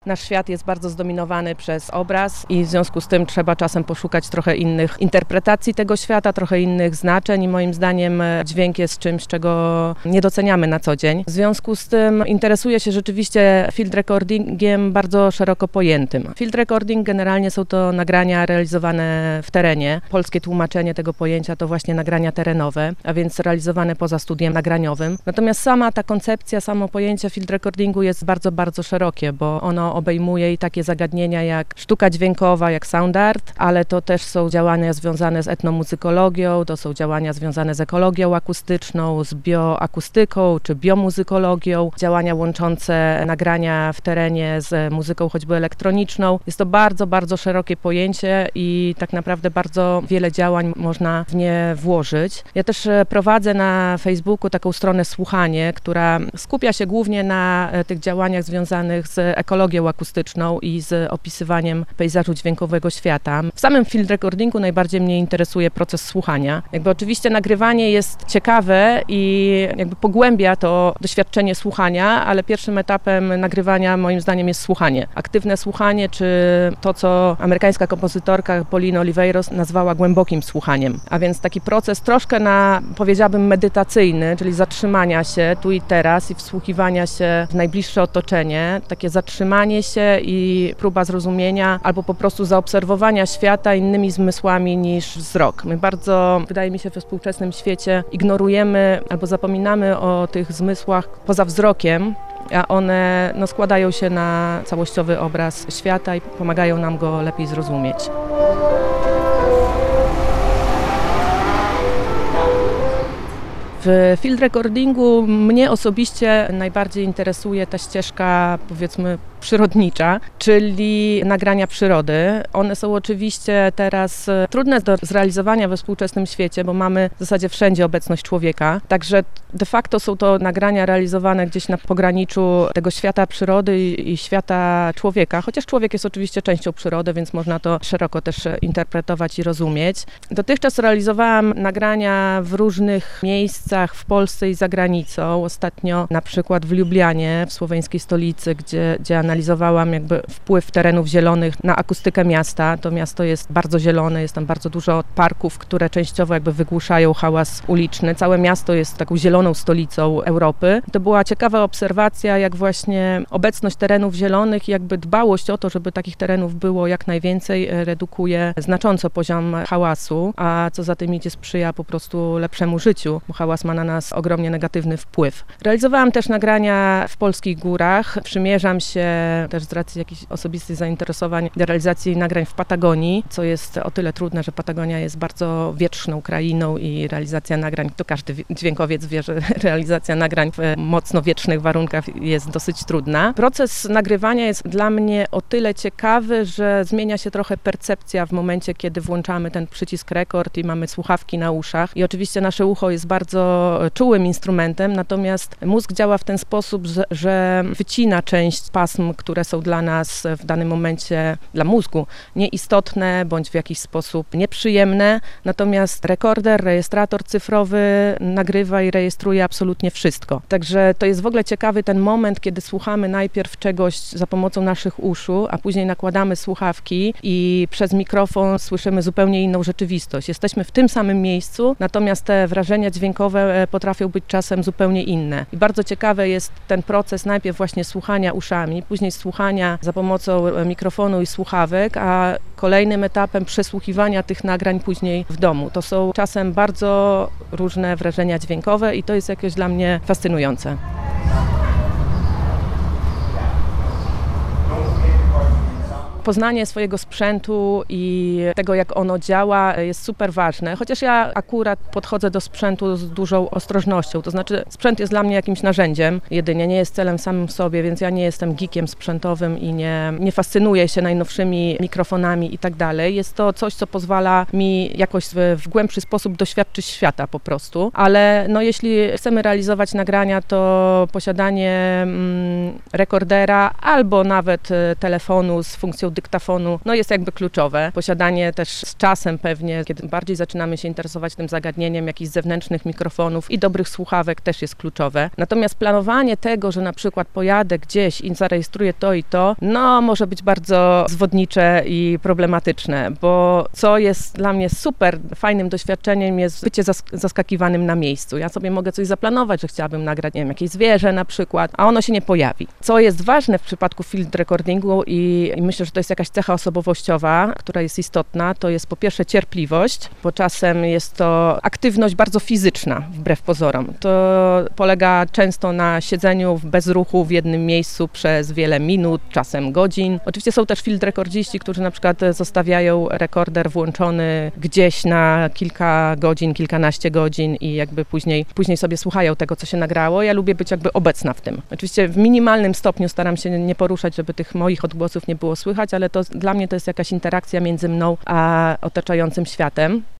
Nasz świat jest bardzo zdominowany przez obraz i w związku z tym trzeba czasem poszukać trochę innych interpretacji tego świata, trochę innych znaczeń i moim zdaniem dźwięk jest czymś, czego nie doceniamy na co dzień. W związku z tym interesuję się rzeczywiście field recordingiem bardzo szeroko pojętym. Field recording generalnie są to nagrania realizowane w terenie. Polskie tłumaczenie tego pojęcia to właśnie nagrania terenowe, a więc realizowane poza studiem nagraniowym. Natomiast sama ta koncepcja, samo pojęcie field recordingu jest bardzo, bardzo szerokie, bo ono obejmuje i takie zagadnienia jak sztuka dźwiękowa, jak sound art, ale to też są działania związane z etnomuzykologią, to są działania związane z ekologią akustyczną, z bioakustyką czy biomuzykologią, działania łączące nagrania w terenie z muzyką choćby elektroniczną. Jest to bardzo, bardzo szerokie pojęcie i tak naprawdę bardzo wiele działań można w nie włożyć. Ja też prowadzę na Facebooku taką stronę Słuchanie, która skupia się głównie na tych działaniach związanych z ekologią akustyczną i z opisywaniem pejzażu dźwiękowego świata. W samym field recordingu najbardziej mnie interesuje proces słuchania. Oczywiście nagrywanie jest ciekawe i pogłębia to doświadczenie słuchania, ale pierwszym etapem nagrywania moim zdaniem jest słuchanie. Aktywne słuchanie, czy to, co amerykańska kompozytorka Paulina Oliveiros nazwała głębokim słuchaniem. A więc taki proces troszkę powiedziałabym, medytacyjny, czyli zatrzymania się tu i teraz i wsłuchiwania się w najbliższe otoczenie, takie zatrzymanie się i próba zrozumienia albo po prostu zaobserwowania świata innymi zmysłami niż wzrok. My bardzo, wydaje mi się, we współczesnym świecie ignorujemy albo zapominamy o tych zmysłach poza wzrokiem, a one składają się na całościowy obraz świata i pomagają nam go lepiej zrozumieć. W field recordingu mnie osobiście najbardziej interesuje ta ścieżka, powiedzmy, przyrodnicza, czyli nagrania przyrody. One są oczywiście teraz trudne do zrealizowania we współczesnym świecie, bo mamy w zasadzie wszędzie obecność człowieka. Także de facto są to nagrania realizowane gdzieś na pograniczu tego świata przyrody i świata człowieka, chociaż człowiek jest oczywiście częścią przyrody, więc można to szeroko też interpretować i rozumieć. Dotychczas realizowałam nagrania w różnych miejscach w Polsce i za granicą. Ostatnio na przykład w Lublianie, w słoweńskiej stolicy, gdzie analizowałam wpływ terenów zielonych na akustykę miasta. To miasto jest bardzo zielone, jest tam bardzo dużo parków, które częściowo wygłuszają hałas uliczny. Całe miasto jest taką zieloną stolicą Europy. To była ciekawa obserwacja, jak właśnie obecność terenów zielonych i dbałość o to, żeby takich terenów było jak najwięcej, redukuje znacząco poziom hałasu, a co za tym idzie sprzyja po prostu lepszemu życiu, bo hałas ma na nas ogromnie negatywny wpływ. Realizowałam też nagrania w polskich górach. Przymierzam się też z racji jakichś osobistych zainteresowań do realizacji nagrań w Patagonii, co jest o tyle trudne, że Patagonia jest bardzo wietrzną krainą i realizacja nagrań, to każdy dźwiękowiec wie, że realizacja nagrań w mocno wiecznych warunkach jest dosyć trudna. Proces nagrywania jest dla mnie o tyle ciekawy, że zmienia się trochę percepcja w momencie, kiedy włączamy ten przycisk rekord i mamy słuchawki na uszach. I oczywiście nasze ucho jest bardzo czułym instrumentem, natomiast mózg działa w ten sposób, że wycina część pasm, które są dla nas w danym momencie, dla mózgu, nieistotne bądź w jakiś sposób nieprzyjemne. Natomiast rekorder, rejestrator cyfrowy nagrywa i rejestruje absolutnie wszystko. Także to jest w ogóle ciekawy ten moment, kiedy słuchamy najpierw czegoś za pomocą naszych uszu, a później nakładamy słuchawki i przez mikrofon słyszymy zupełnie inną rzeczywistość. Jesteśmy w tym samym miejscu, natomiast te wrażenia dźwiękowe potrafią być czasem zupełnie inne. I bardzo ciekawy jest ten proces najpierw właśnie słuchania uszami, później słuchania za pomocą mikrofonu i słuchawek, a kolejnym etapem przesłuchiwania tych nagrań później w domu. To są czasem bardzo różne wrażenia dźwiękowe i to jest jakoś dla mnie fascynujące. Poznanie swojego sprzętu i tego, jak ono działa, jest super ważne. Chociaż ja akurat podchodzę do sprzętu z dużą ostrożnością. To znaczy, sprzęt jest dla mnie jakimś narzędziem jedynie, nie jest celem samym w sobie, więc ja nie jestem geekiem sprzętowym i nie fascynuję się najnowszymi mikrofonami i tak dalej. Jest to coś, co pozwala mi jakoś w głębszy sposób doświadczyć świata po prostu. Ale jeśli chcemy realizować nagrania, to posiadanie rekordera albo nawet telefonu z funkcją udział dyktafonu jest jakby kluczowe. Posiadanie też z czasem pewnie, kiedy bardziej zaczynamy się interesować tym zagadnieniem, jakichś zewnętrznych mikrofonów i dobrych słuchawek też jest kluczowe. Natomiast planowanie tego, że na przykład pojadę gdzieś i zarejestruję to i to, może być bardzo zwodnicze i problematyczne, bo co jest dla mnie super fajnym doświadczeniem jest bycie zaskakiwanym na miejscu. Ja sobie mogę coś zaplanować, że chciałabym nagrać, nie wiem, jakieś zwierzę na przykład, a ono się nie pojawi. Co jest ważne w przypadku field recordingu i myślę, że to jest jakaś cecha osobowościowa, która jest istotna, to jest po pierwsze cierpliwość, bo czasem jest to aktywność bardzo fizyczna, wbrew pozorom. To polega często na siedzeniu bez ruchu w jednym miejscu przez wiele minut, czasem godzin. Oczywiście są też field rekordziści, którzy na przykład zostawiają rekorder włączony gdzieś na kilka godzin, kilkanaście godzin i jakby później sobie słuchają tego, co się nagrało. Ja lubię być jakby obecna w tym. Oczywiście w minimalnym stopniu staram się nie poruszać, żeby tych moich odgłosów nie było słychać, ale to dla mnie to jest jakaś interakcja między mną a otaczającym światem.